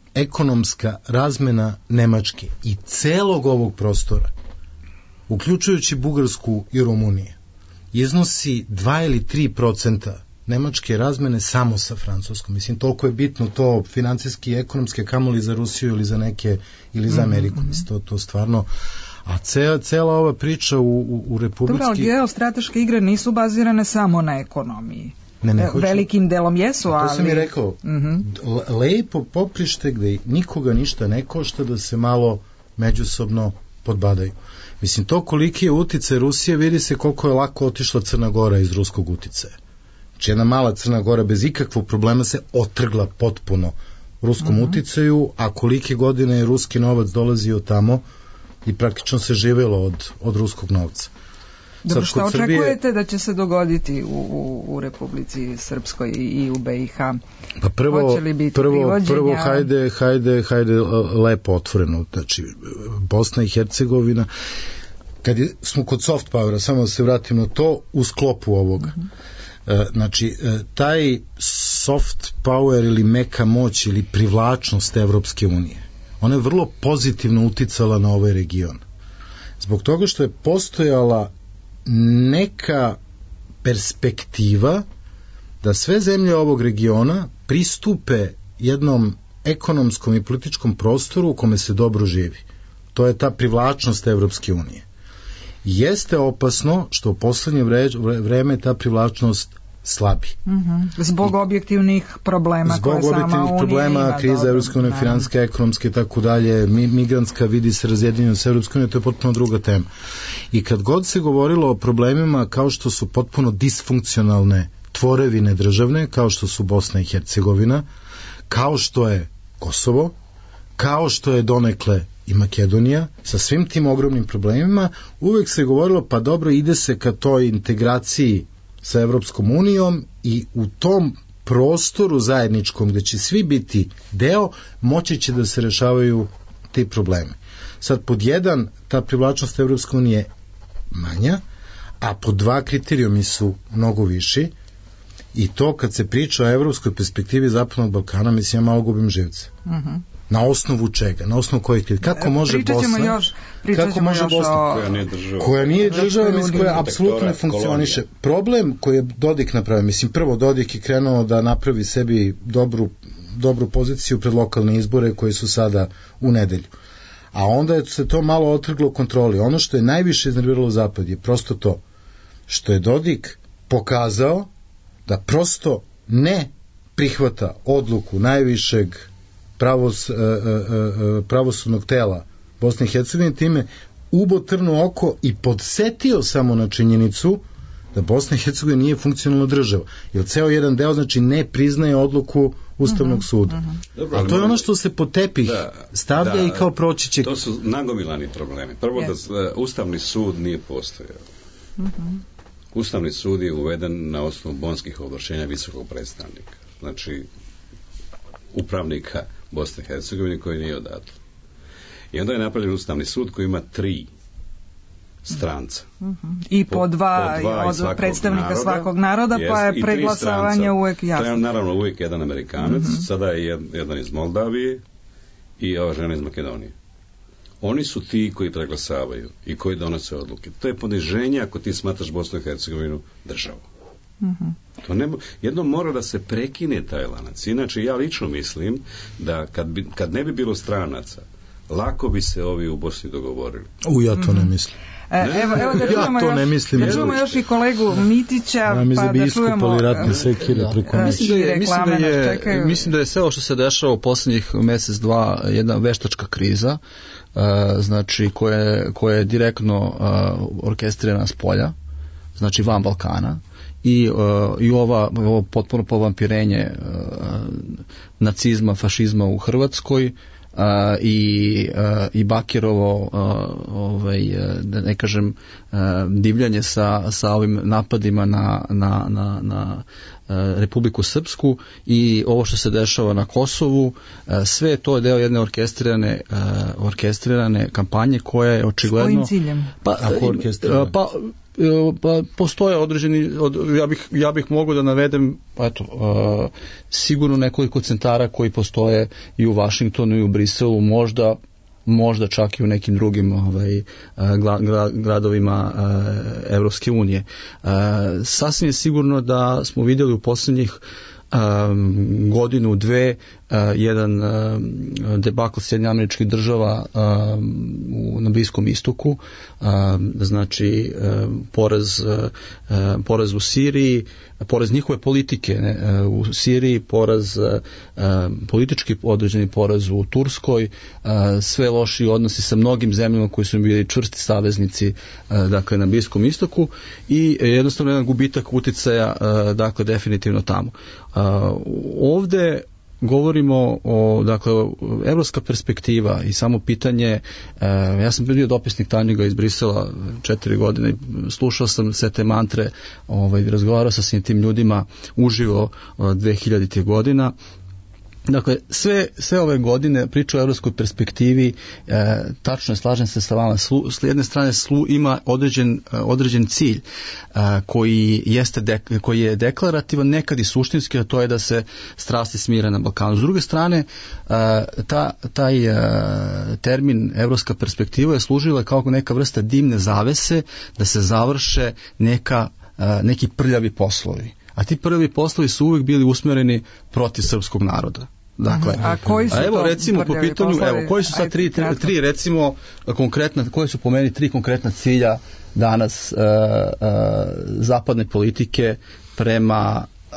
ekonomska razmena Nemačke i celog ovog prostora, uključujući Bugarsku i Rumuniju, iznosi dva ili tri procenta nemačke razmene samo sa Francuskom. Mislim, toliko je bitno to financijski i ekonomski, kamoli za Rusiju ili za neke, ili za Ameriku. Mislim, to, to stvarno... A cela, cela ova priča u, u, u republički... Dobro, ali geostrateške igre nisu bazirane samo na ekonomiji. Ne, ne, hoću... Velikim delom jesu, ali... To sam i rekao. Uh-huh. Lepo poprište gde nikoga ništa ne košta da se malo međusobno podbadaju. Mislim, to koliki je uticaj Rusije, vidi se koliko je lako otišla Crna Gora iz ruskog uticaja. Znači, jedna mala Crna Gora bez ikakvog problema se otrgla potpuno ruskom uh-huh. uticaju, a kolike godine je ruski novac dolazio tamo i praktično se živelo od, od ruskog novca. Dobro, šta očekujete Srbije... da će se dogoditi u, u, u Republici Srpskoj i, i u B i H? Pa prvo, prvo, prvo hajde, hajde, hajde lepo otvoreno. Znači, Bosna i Hercegovina, kad je, smo kod soft powera, samo da se vratimo na to, u sklopu ovoga. Uh-huh. Znači, taj soft power ili meka moć ili privlačnost Evropske unije, ona je vrlo pozitivno uticala na ovaj region. Zbog toga što je postojala neka perspektiva da sve zemlje ovog regiona pristupe jednom ekonomskom i političkom prostoru u kome se dobro živi. To je ta privlačnost Evropske unije. Jeste opasno što u poslednje vreme ta privlačnost slabi. Mm-hmm. Zbog objektivnih problema Zbog koje sama Unija objektivnih problema, ima, kriza Evropske unije, financijska, ekonomska i tako dalje, migrantska, vidi se razjedinjeno sa Evropske unije, to je potpuno druga tema. I kad god se govorilo o problemima kao što su potpuno disfunkcionalne tvorevine državne, kao što su Bosna i Hercegovina, kao što je Kosovo, kao što je donekle i Makedonija, sa svim tim ogromnim problemima, uvek se govorilo, pa dobro, ide se ka toj integraciji sa Evropskom unijom i u tom prostoru zajedničkom gde će svi biti deo, moći će da se rešavaju ti problemi. Sad, pod jedan, ta privlačnost Evropske unije manja, a pod dva, kriterijumi su mnogo viši, i to kad se priča o evropskoj perspektivi Zapadnog Balkana, mislim, ja malo gubim živce. Uh-huh. Na osnovu čega? Na osnovu kojih kriterija? Kako može Bosna? Još, kako može Bosna? O... Koja nije država. Koja nije država, mislim, koja apsolutno ne funkcioniše. Problem koji je Dodik napravio, mislim, prvo Dodik je krenuo da napravi sebi dobru, dobru poziciju pred lokalne izbore koji su sada u nedelju. A onda je se to malo otrglo kontroli. Ono što je najviše iznerviralo Zapad je prosto to što je Dodik pokazao da prosto ne prihvata odluku najvišeg pravos, e, e, pravosudnog tela Bosne i Hercegovine, time ubo trnu oko i podsetio samo na činjenicu da Bosna i Hercegovina nije funkcionalna država. Jer ceo jedan deo, znači, ne priznaje odluku Ustavnog suda. Uh-huh. Dobro, ali to je ono što se po tepih da, stavlja da, i kao proći će... To su nagomilani problemi. Prvo yes. da Ustavni sud nije postojao. Uh-huh. Ustavni sud je uveden na osnovu bonskih ovlašćenja visokog predstavnika. Znači, upravnika Bosne i Hercegovine koji nije odatle. I onda je napravljen Ustavni sud koji ima tri stranca. Uh-huh. I po, po dva, po dva od svakog predstavnika naroda, svakog naroda, jest, pa je preglasavanje uvek jasno. Naravno, uvek jedan Amerikanac, uh-huh. sada je jedan iz Moldavije i ova žena iz Makedonije. Oni su ti koji preglasavaju i koji donose odluke. To je poniženje ako ti smatraš Bosnu i Hercegovinu državu. Uh-huh. To ne, jedno mora da se prekine taj lanac. Inače, ja lično mislim da kad, bi, kad ne bi bilo stranaca, lako bi se ovi u Bosni dogovorili. U, ja to ne mislim. E, evo, evo da čujemo, ja još, da čujemo još i kolegu Mitića, ja, pa da, da čujemo ratne sekire preko ja. mislim, da je, mislim, da je, mislim da je sve ovo što se dešava u poslednjih mesec, dva, jedna veštačka kriza, uh, znači koja, koja je direktno uh, orkestrirana s polja, znači van Balkana, i, uh, i ova, ovo potpuno povampirenje uh, nacizma, fašizma u Hrvatskoj, Uh, i, uh, i Bakirovo uh, ovaj, da ne kažem uh, divljanje sa, sa ovim napadima na, na, na, na uh, Republiku Srpsku i ovo što se dešava na Kosovu, uh, sve to je deo jedne orkestrirane uh, orkestrirane kampanje koja je očigledno... S kojim ciljem? Pa, uh, pa Pa postoje određeni, od, ja bih, ja bih mogao da navedem, eto, uh, sigurno nekoliko centara koji postoje i u Vašingtonu i u Briselu, možda možda čak i u nekim drugim ovaj, gradovima Evropske unije. Sasvim je sigurno da smo vidjeli u posljednjih um, godinu, dve, uh, jedan uh, debakl Sjedinjenih Američkih Država uh, na Bliskom istoku, uh, znači uh, poraz, uh, poraz u Siriji, poraz njihove politike ne, uh, u Siriji, poraz uh, politički određeni poraz u Turskoj, uh, sve loši odnosi sa mnogim zemljama koji su bili čvrsti saveznici uh, dakle na Bliskom istoku i jednostavno jedan gubitak uticaja uh, dakle definitivno tamo. Uh, ovde govorimo o, dakle, evropska perspektiva i samo pitanje, e, ja sam bio dopisnik tajniga iz Brisela četiri godine, slušao sam sve te mantre, ovaj, razgovarao sam s tim ljudima uživo dve hiljaditih godina. Dakle, sve, sve ove godine priča o evropskoj perspektivi, e, tačno je, slažem se sa vama, slu, s jedne strane slu ima određen, određen cilj e, koji, jeste de, koji je deklarativan, nekad i suštinski, a to je da se strasti smire na Balkanu. S druge strane, e, ta, taj e, termin evropska perspektiva je služila kao neka vrsta dimne zavese da se završe neka, e, neki prljavi poslovi. A ti prvi poslovi su uvijek bili usmjereni protiv srpskog naroda. Dakle, a koji su a evo to recimo po pitanju, poslovi? evo koji su sad tri, tri, tri recimo konkretna, koje su po meni tri konkretna cilja danas uh, uh, zapadne politike prema uh,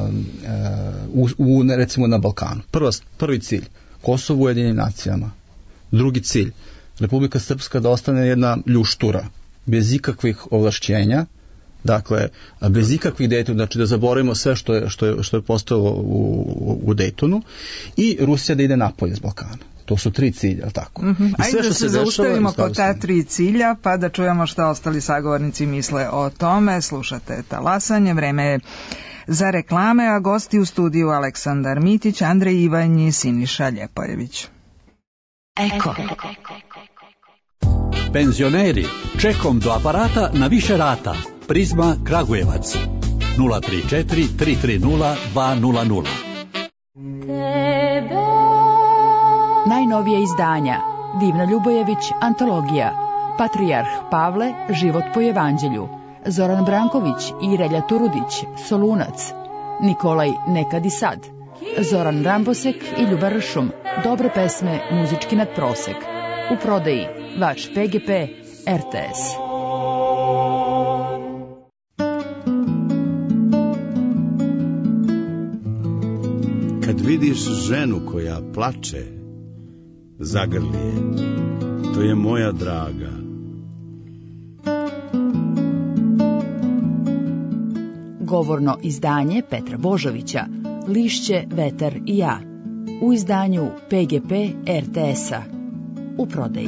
uh, u, u recimo na Balkanu. Prva, prvi cilj, Kosovo u Ujedinjenim nacijama. Drugi cilj, Republika Srpska da ostane jedna ljuštura bez ikakvih ovlašćenja. Dakle, bez ikakvih Daytona, znači da zaboravimo sve što je, što je, što je postojalo u, u Daytonu, i Rusija da ide napolje s Balkana. To su tri cilja, ali tako? Mm-hmm. I sve Ajde da se, se zaustavimo kod ta tri cilja, pa da čujemo šta ostali sagovornici misle o tome. Slušate Talasanje, vreme je za reklame, a gosti u studiju Aleksandar Mitić, Andrej Ivanj i Siniša Ljepojević. Eko. Penzioneri, čekom do aparata na više rata. Prizma Kragujevac nula tri četiri tri tri nula dva nula nula. Najnovije izdanja: Divna Ljubojević, antologija, Patrijarh Pavle, život po evanđelju, Zoran Branković i Relja Turudić, Solunac, Nikolaj Nekad i sad, Zoran Rambosek i Ljuba Ršum, dobre pesme, muzički nadprosek. U prodaji vaš P G P R T S. Kad vidiš ženu koja plače, zagrli je, to je moja draga. Govorno izdanje Petra Božovića, Lišće, vetar i ja, u izdanju P G P R T S-a. U prodaji.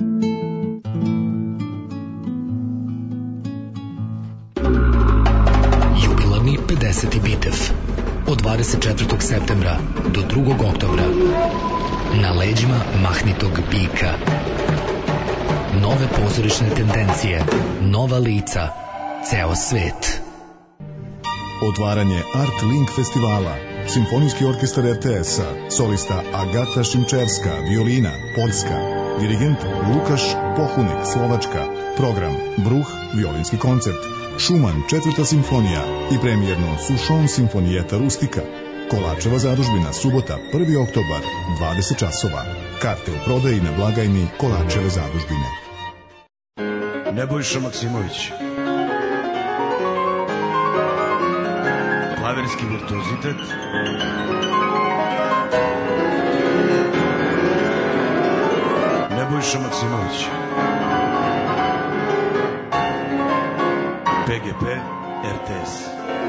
Jubilarni pedeseti Bitev od dvadeset četvrtog septembra do drugog oktobra na leđima mahnitog bika. Nove pozorišne tendencije, nova lica, ceo svet. Otvaranje Art Link festivala. Simfonijski orkestar R T S-a, solista Agata Šimčerska, violina, Poljska, dirigent Lukaš Pohunek, Slovačka, program Bruh, violinski koncert, Šuman, četvrta simfonija i premijerno Sušon simfonijeta Rustika. Kolačeva zadužbina, subota, prvi oktobar, dvadeset časova. Karte u prodaji na blagajni Kolačeve zadužbine. Nebojša Maksimović. Klavirski virtuozitet. Nebojša Maksimović. P G P R T S.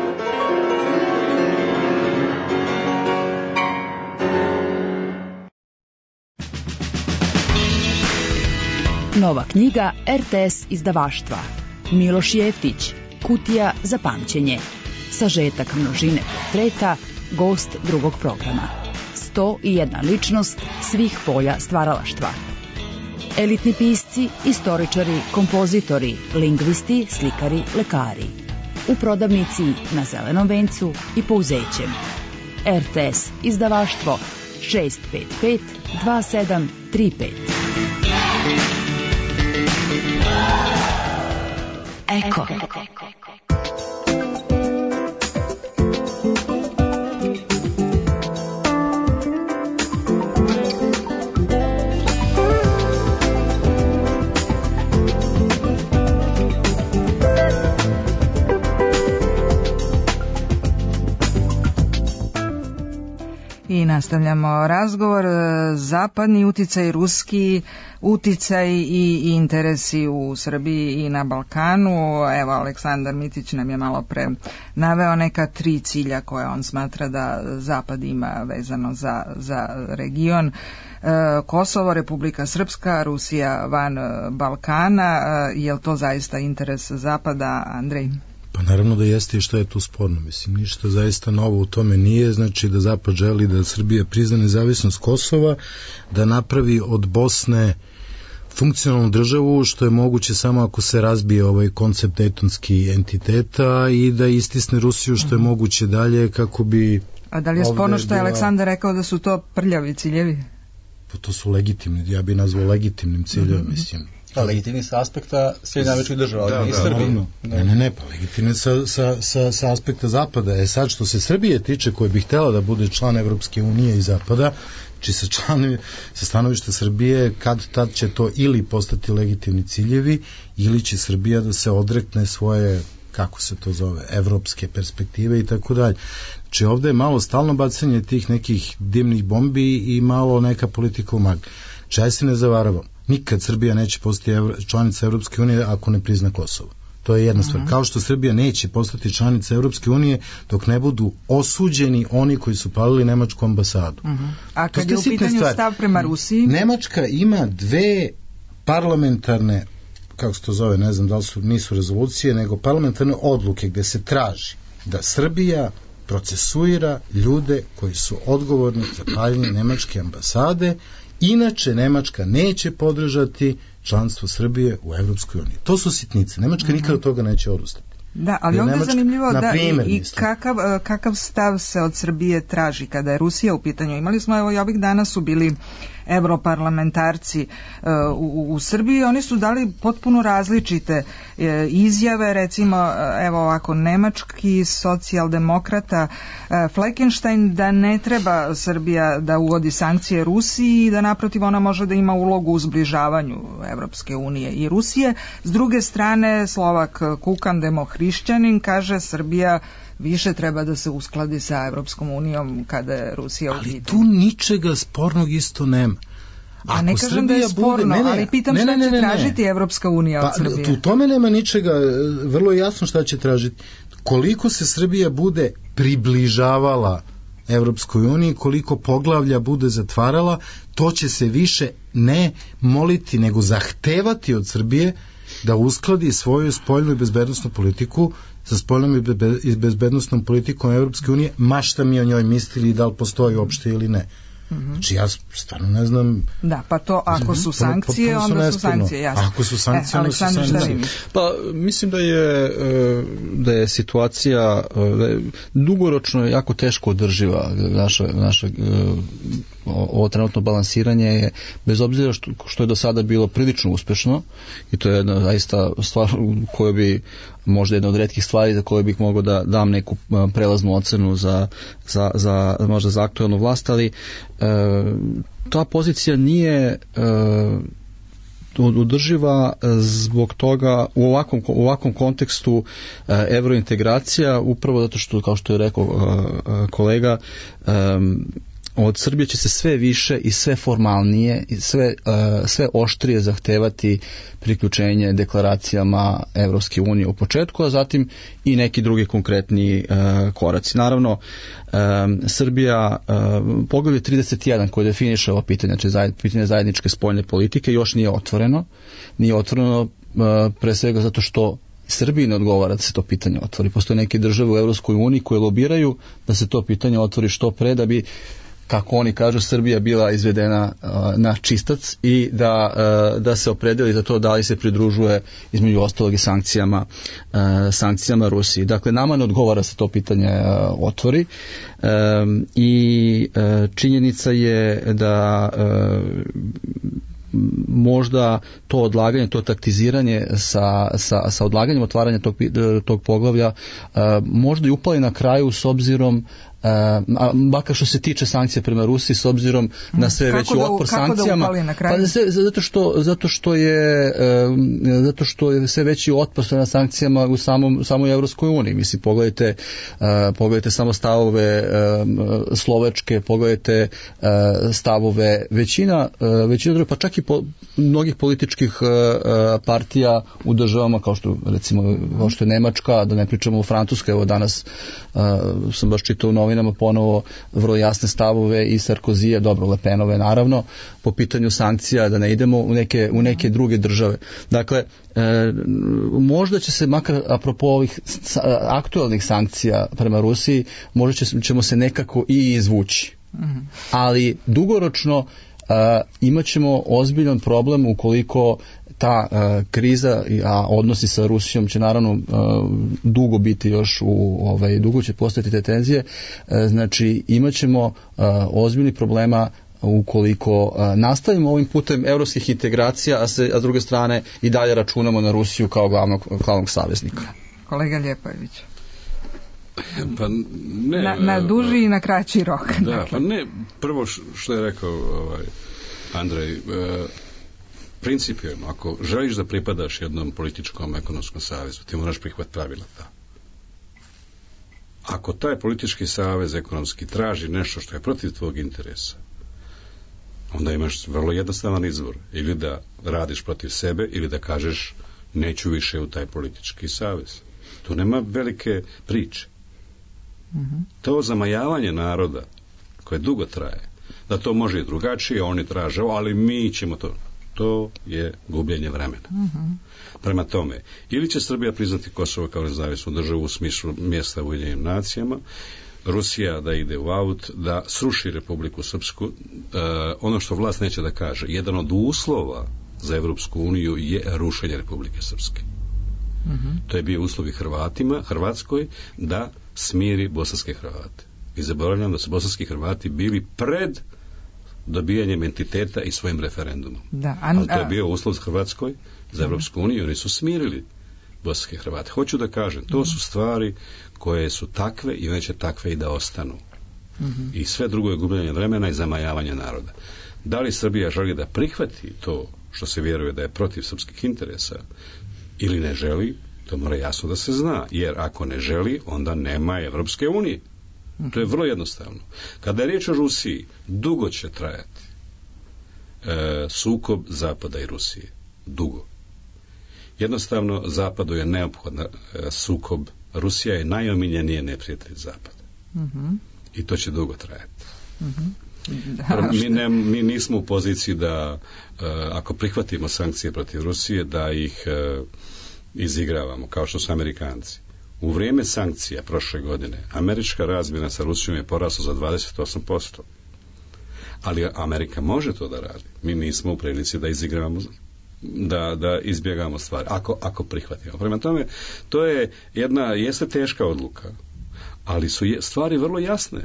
Nova knjiga R T S izdavaštva. Miloš Jeftić, Kutija za pamćenje. Sažetak množine portreta, gost drugog programa. sto i jedna ličnost svih polja stvaralaštva. Elitni pisci, istoričari, kompozitori, lingvisti, slikari, lekari. U prodavnici na Zelenom vencu i Pouzećem. R T S izdavaštvo šest pet pet dva sedam tri pet. Eko. I nastavljamo razgovor. Zapadni uticaj, ruski uticaj i interesi u Srbiji i na Balkanu. Evo, Aleksandar Mitić nam je malo pre naveo neka tri cilja koje on smatra da Zapad ima vezano za, za region. E, Kosovo, Republika Srpska, Rusija van Balkana. E, je li to zaista interes Zapada, Andrej? Pa naravno da jeste i što je tu sporno. Mislim, ništa zaista novo u tome nije. Znači da Zapad želi da Srbija prizna nezavisnost Kosova, da napravi od Bosne funkcionalnu državu, što je moguće samo ako se razbije ovaj koncept etonski entiteta i da istisne Rusiju što je moguće dalje kako bi... A da li je sporno što je bila... Aleksandar rekao da su to prljavi ciljevi? Pa to su legitimni, ja bih nazvao legitimnim ciljevima, mm-hmm. mislim. A legitimni sa aspekta Sjedinjenih Američkih Država, da, i Srbije. Ne, ne, ne, pa legitimni sa, sa, sa, sa aspekta Zapada. E sad, što se Srbije tiče, koja bi htjela da bude član Evropske unije i Zapada, či sa članovi, sa stanovišta Srbije, kad tad će to ili postati legitimni ciljevi, ili će Srbija da se odrekne svoje, kako se to zove, evropske perspektive i tako dalje. Znači ovde je malo stalno bacanje tih nekih dimnih bombi i malo neka politika u magli. Čaj se ne zavaravamo. Nikad Srbija neće postati evro, članica Evropske unije ako ne prizna Kosovo. To je jedna stvar. Uh-huh. Kao što Srbija neće postati članica Evropske unije dok ne budu osuđeni oni koji su palili nemačku ambasadu. Uh-huh. A kad je u pitanju stvar. Stav prema Rusiji? Nemačka ima dve parlamentarne, kako se to zove, ne znam da li su, nisu rezolucije, nego parlamentarne odluke gde se traži da Srbija procesuira ljude koji su odgovorni za paljenje nemačke ambasade. Inače, Nemačka neće podržati članstvo Srbije u Evropskoj uniji. To su sitnice. Nemačka mm-hmm. nikada od toga neće odustati. Da, ali onda je zanimljivo da primjer, i, i kakav, kakav stav se od Srbije traži kada je Rusija u pitanju. Imali smo, evo i ovih dana su bili europarlamentarci uh, u, u Srbiji, oni su dali potpuno različite uh, izjave, recimo uh, evo ovako, nemački socijaldemokrata uh, Fleckenstein da ne treba Srbija da uvodi sankcije Rusiji i da naprotiv ona može da ima ulogu u zbližavanju Evropske unije i Rusije. S druge strane Slovak Kukan, demohrišćanin, kaže Srbija više treba da se uskladi sa Evropskom unijom kada je Rusija u pitanju. Ali tu ničega spornog isto nema. A ne kažem da je sporno, bude, ne, ne, ali pitam ne, šta ne, ne, će tražiti Evropska unija pa, od Srbije. Tu tome nema ničega, vrlo jasno šta će tražiti. Koliko se Srbija bude približavala Evropskoj uniji, koliko poglavlja bude zatvarala, to će se više ne moliti, nego zahtevati od Srbije da uskladi svoju spoljnu i bezbednosnu politiku sa spoljnom i bezbednosnom politikom Evropske unije, ma šta mi o njoj mislili i da li postoji uopšte ili ne. Mm-hmm. Znači ja stvarno ne znam. Da, pa to ako su sankcije, onda su, su sankcije, jasno. Ako su sankcije, e, onda su sankcije. Pa mislim da je da je situacija da je dugoročno jako teško održiva. Naša, naša ovo trenutno balansiranje je, bez obzira što, što je do sada bilo prilično uspešno, i to je jedna zaista stvar koju bi, možda jedna od retkih stvari za koje bih mogao da dam neku prelaznu ocenu za, za, za možda za aktuelnu vlast, ali e, ta pozicija nije e, održiva zbog toga u ovakvom, u ovakvom kontekstu e, evrointegracija, upravo zato što, kao što je rekao e, kolega, e, od Srbije će se sve više i sve formalnije i sve, uh, sve oštrije zahtevati priključenje deklaracijama Evropske unije u početku, a zatim i neki drugi konkretni uh, koraci. Naravno, um, Srbija, uh, poglavlje trideset jedan koje definiše ovo pitanje, znači zajed, pitanje zajedničke spoljne politike, još nije otvoreno. Nije otvoreno uh, pre svega zato što Srbiji ne odgovara da se to pitanje otvori. Postoje neke države u Evropskoj uniji koje lobiraju da se to pitanje otvori što pre, da bi kako oni kažu, Srbija bila izvedena uh, na čistac i da, uh, da se opredeli za to da li se pridružuje između ostalog i sankcijama, uh, sankcijama Rusiji. Dakle, nama ne odgovara se to pitanje uh, otvori um, i uh, činjenica je da uh, možda to odlaganje, to taktiziranje sa, sa, sa odlaganjem otvaranja tog, tog poglavlja uh, možda i upali na kraju s obzirom Uh, a makar što se tiče sankcija prema Rusiji s obzirom na sve veći da, otpor sankcijama, pa sve, zato što zato što je uh, zato što je sve veći otpor na sankcijama u samom samoj Evropskoj uniji. Mislim, pogledajte uh, pogledajte samo stavove uh, Slovačke, pogledajte uh, stavove većina uh, većina pa čak i po, mnogih političkih uh, partija u državama kao što recimo kao što je Nemačka, da ne pričamo o Francuskoj. Evo danas uh, sam baš čitao u novinama ponovo vrlo jasne stavove i Sarkozije, dobro, Le Penove naravno, po pitanju sankcija, da ne idemo u neke, u neke druge države. Dakle, e, možda će se, makar apropo ovih aktualnih sankcija prema Rusiji, možda će, ćemo se nekako i izvući. Ali dugoročno uh, imat ćemo ozbiljan problem ukoliko ta uh, kriza, a odnosi sa Rusijom će naravno uh, dugo biti još u, ovaj, dugo će postojati te tenzije, uh, znači imat ćemo uh, ozbiljnih problema ukoliko uh, nastavimo ovim putem evropskih integracija, a, se, a s druge strane i dalje računamo na Rusiju kao glavnog, glavnog saveznika. Kolega Ljepojević. Pa ne, na, na duži i na kraći rok. Da, dakle. Pa ne, prvo što je rekao ovaj, Andrej, e, principijalno, ako želiš da pripadaš jednom političkom ekonomskom savezu, ti moraš prihvatiti pravila ta. Ako taj politički savez ekonomski traži nešto što je protiv tvog interesa, onda imaš vrlo jednostavan izvor. Ili da radiš protiv sebe, ili da kažeš neću više u taj politički savez. Tu nema velike priče. Mm-hmm. To zamajavanje naroda koje dugo traje, da to može i drugačije, oni traže, ali mi ćemo to. To je gubljenje vremena. Mm-hmm. Prema tome, ili će Srbija priznati Kosovo kao nezavisnu državu u smislu mjesta u Ujedinjenim nacijama, Rusija da ide u aut, da sruši Republiku Srpsku. Uh, ono što vlast neće da kaže, jedan od uslova za Evropsku uniju je rušenje Republike Srpske. Mm-hmm. To je bio uslov i Hrvatima, Hrvatskoj, da smiri bosanske Hrvate. I zaboravljam da su bosanski Hrvati bili pred dobijanjem entiteta i svojim referendumom. Da, an, Ali to je bio uslov za Hrvatskoj, za Evropsku uniju, oni su smirili bosanske Hrvate. Hoću da kažem, to su stvari koje su takve i one će takve i da ostanu. Mm-hmm. I sve drugo je gubljenje vremena i zamajavanje naroda. Da li Srbija želi da prihvati to što se vjeruje da je protiv srpskih interesa ili ne želi, to mora jasno da se zna, jer ako ne želi, onda nema Evropske unije. To je vrlo jednostavno. Kada je riječ o Rusiji, dugo će trajati e, sukob Zapada i Rusije. Dugo. Jednostavno, Zapadu je neophodan e, sukob. Rusija je najomiljenije neprijatelj Zapada. Mm-hmm. I to će dugo trajati. Mm-hmm. Da, mi, ne, mi nismo u poziciji da e, ako prihvatimo sankcije protiv Rusije, da ih e, izigravamo, kao što su Amerikanci. U vrijeme sankcija prošle godine američka razmjena sa Rusijom je porasla za dvadeset osam posto. Ali Amerika može to da radi. Mi nismo u prilici da izigravamo, da, da izbjegamo stvari, ako, ako prihvatimo. Prema tome, to je jedna, jeste teška odluka, ali su je, stvari vrlo jasne.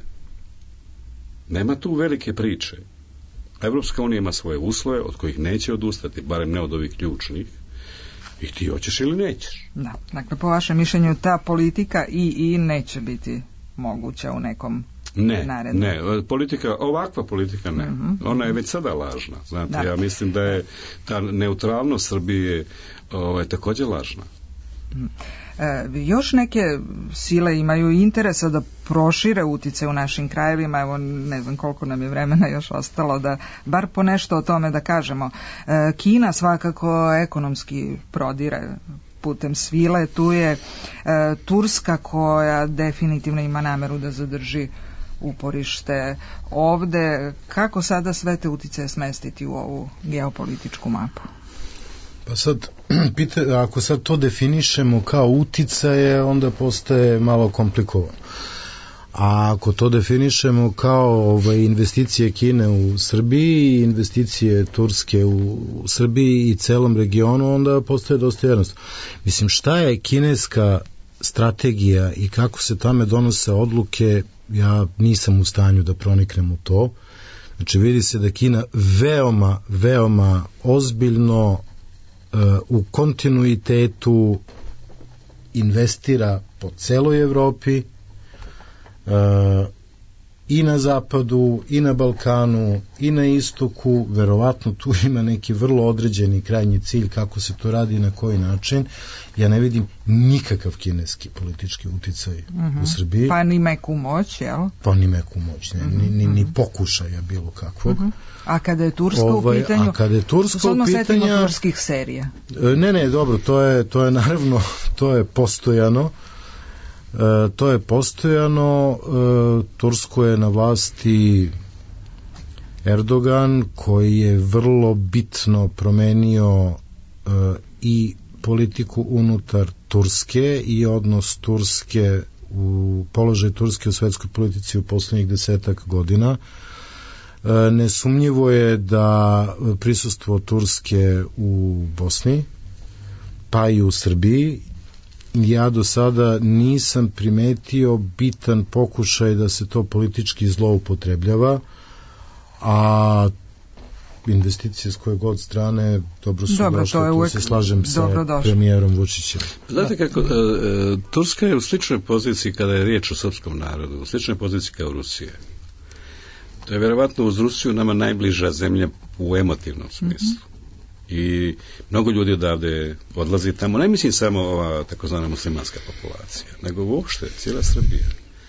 Nema tu velike priče. Evropska unija ima svoje uslove od kojih neće odustati, barem ne od ovih ključnih, i ti hoćeš ili nećeš. Da, dakle, po vašem mišljenju ta politika i i neće biti moguća u nekom ne, narednom. Ne, politika, ovakva politika ne. Mm-hmm. Ona je već sada lažna. Znate, da. Ja mislim da je ta neutralnost Srbije ovaj, također lažna. Mm. E, još neke sile imaju interesa da prošire utice u našim krajevima, evo ne znam koliko nam je vremena još ostalo da bar po nešto o tome da kažemo. E, Kina svakako ekonomski prodire putem svile, tu je e, Turska koja definitivno ima nameru da zadrži uporište ovde. Kako sada sve te utice smestiti u ovu geopolitičku mapu? Pa sad, pita, ako sad to definišemo kao uticaje, onda postaje malo komplikovano. A ako to definišemo kao ovaj, investicije Kine u Srbiji i investicije Turske u Srbiji i celom regionu, onda postoje dosta jednostavno. Mislim, šta je kineska strategija i kako se tamo donose odluke, ja nisam u stanju da proniknem u to. Znači, vidi se da Kina veoma, veoma ozbiljno uh, u kontinuitetu investira po celoj Evropi, Uh, i na zapadu, i na Balkanu, i na istoku, verovatno tu ima neki vrlo određeni krajnji cilj kako se to radi i na koji način. Ja ne vidim nikakav kineski politički uticaj uh-huh. u Srbiji. Pa ni meku moć, jel? Pa ni meku moć, ne, uh-huh. ni, ni, ni pokušaja bilo kakvog. Uh-huh. A kada je Turska ovaj, u pitanju, a kada je Turska u pitanju, turskih serija. Ne, ne, dobro, to je, to je naravno, to je postojano. E, to je postojano, e, Tursko je na vlasti Erdogan, koji je vrlo bitno promenio e, i politiku unutar Turske i odnos Turske u položaj Turske u svetskoj politici u poslednjih desetak godina. E, nesumnjivo je da prisustvo Turske u Bosni, pa i u Srbiji, ja do sada nisam primetio bitan pokušaj da se to politički zloupotrebljava, a investicije s koje god strane dobro su dobro, došle, tu se slažem sa premijerom Vučićem. Znate kako, uh, uh, Turska je u sličnoj poziciji kada je riječ o srpskom narodu, u sličnoj poziciji kao Rusija. To je vjerovatno uz Rusiju nama najbliža zemlja u emotivnom smislu. Mm-hmm. I mnogo ljudi odavde odlazi tamo, ne mislim samo ova takozvana muslimanska populacija, nego uopšte cijela Srbija.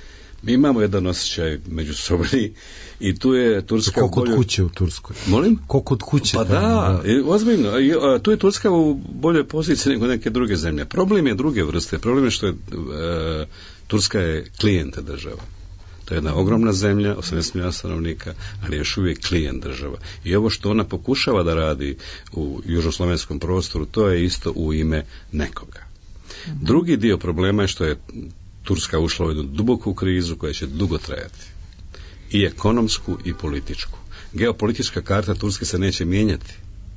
Mi imamo jedan osjećaj međusobni i tu je Turska... Ko kod kuće u Turskoj? Molim? Ko kod kuće? Pa da, da. ozbiljno. Tu je Turska u boljoj poziciji nego neke druge zemlje. Problem je druge vrste. Problem je što je e, Turska je klijent država. To je jedna ogromna zemlja, osamnaest milijuna stanovnika, ali je još uvijek klijent država. I ovo što ona pokušava da radi u južnoslovenskom prostoru, to je isto u ime nekoga. Mm-hmm. Drugi dio problema je što je Turska ušla u jednu duboku krizu koja će dugo trajati. I ekonomsku i političku. Geopolitička karta Turske se neće mijenjati,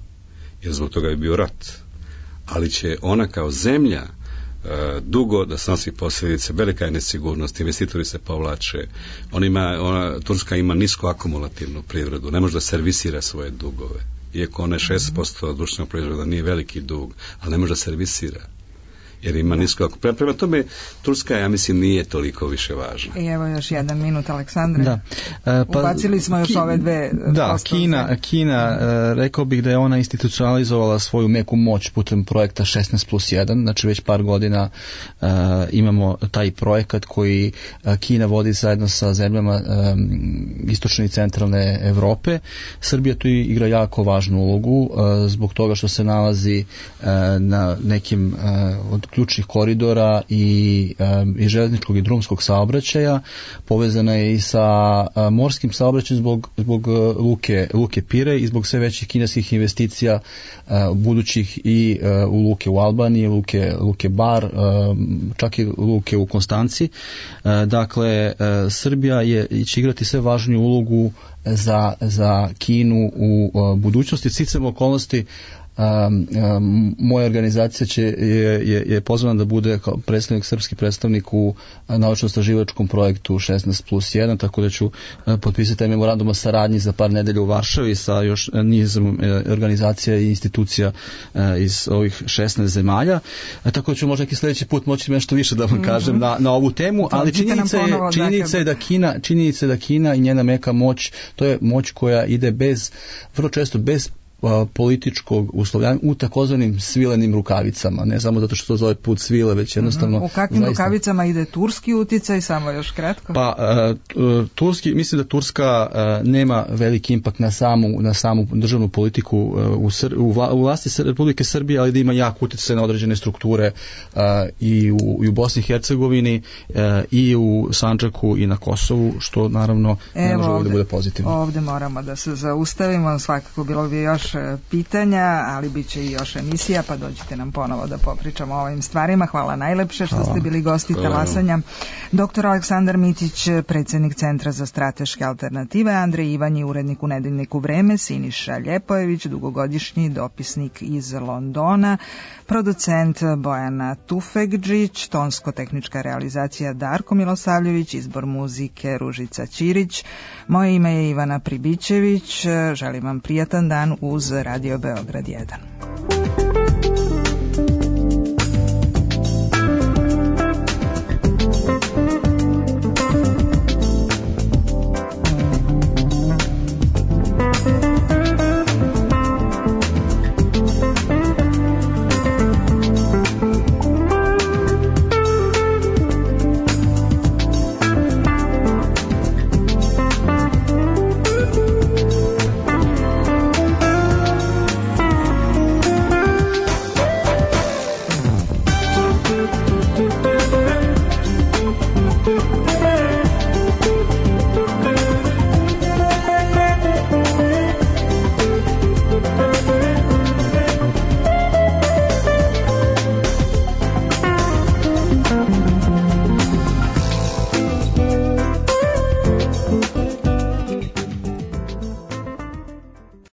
jer zbog toga je bio rat. Ali će ona kao zemlja Uh, dugo da snosi posljedice, velika je nesigurnost, investitori se povlače, on ima, ona, Turska ima nisko akumulativnu privredu, ne može da servisira svoje dugove, iako ona je šest posto društvenog proizvoda, nije veliki dug, ali ne može da servisira, jer ima nisko akumulativnu. Prema tome, Turska, ja mislim, nije toliko više važna. I evo još jedan minut, Aleksandre. Da. E, pa, Ubacili smo još ki, ove dve... Da, Kina, Kina e, rekao bih da je ona institucionalizovala svoju meku moć putem projekta šesnaest plus jedan, znači već par godina e, imamo taj projekat koji e, Kina vodi zajedno sa zemljama e, istočne i centralne Evrope. Srbija tu igra jako važnu ulogu e, zbog toga što se nalazi e, na nekim e, od ključnih koridora i, um, i željezničkog i drumskog saobraćaja, povezana je i sa uh, morskim saobraćajem zbog, zbog uh, luke, luke Pire i zbog sve većih kineskih investicija uh, budućih i uh, u luke u Albaniji, luke, luke Bar, uh, čak i luke u Konstanci. Uh, dakle, uh, Srbija je, će igrati sve važniju ulogu za, za Kinu u uh, budućnosti. Sticam okolnosti, Um, um, moja organizacija će, je, je, je pozvana da bude kao predstavnik, srpski predstavnik u naučno-istraživačkom projektu šesnaest plus jedan, tako da ću uh, potpisati taj memorandum o saradnji za par nedelja u Varšavi sa još nizom uh, organizacija i institucija uh, iz ovih šesnaest zemalja, uh, tako da ću možda neki sljedeći put moći nešto više da vam mm-hmm. kažem na, na ovu temu, ali činjenica je, činjenica je da Kina, činjenica je da Kina i njena meka moć, to je moć koja ide bez, vrlo često bez političkog uslovljanja u takozvanim svilenim rukavicama, ne samo zato što to zove put svile, već jednostavno... U kakvim zaista... rukavicama ide turski uticaj, samo još kratko? Pa, uh, turski, mislim da Turska uh, nema veliki impakt na samu, na samu državnu politiku uh, u, Sr, u, vla, u vlasti Republike Srbije, ali da ima jak uticaj na određene strukture uh, i, u, i u Bosni i Hercegovini uh, i u Sandžaku i na Kosovu, što naravno ne može ovdje da bude pozitivno. Ovdje moramo da se zaustavimo, svakako bilo bi još pitanja, ali bit će i još emisija, pa dođite nam ponovo da popričamo o ovim stvarima. Hvala najlepše što ste bili gosti Talasanja. Doktor Aleksandar Mitić, predsjednik Centra za strateške alternative, Andrej Ivanji, urednik u Nedeljniku Vreme, Siniša Ljepojević, dugogodišnji dopisnik iz Londona, producent Bojana Tufegđić, tonsko-tehnička realizacija Darko Milosavljević, izbor muzike Ružica Ćirić. Moje ime je Ivana Pribićević. Želim vam prijatan dan uz Radio Beograd jedan. Thank you.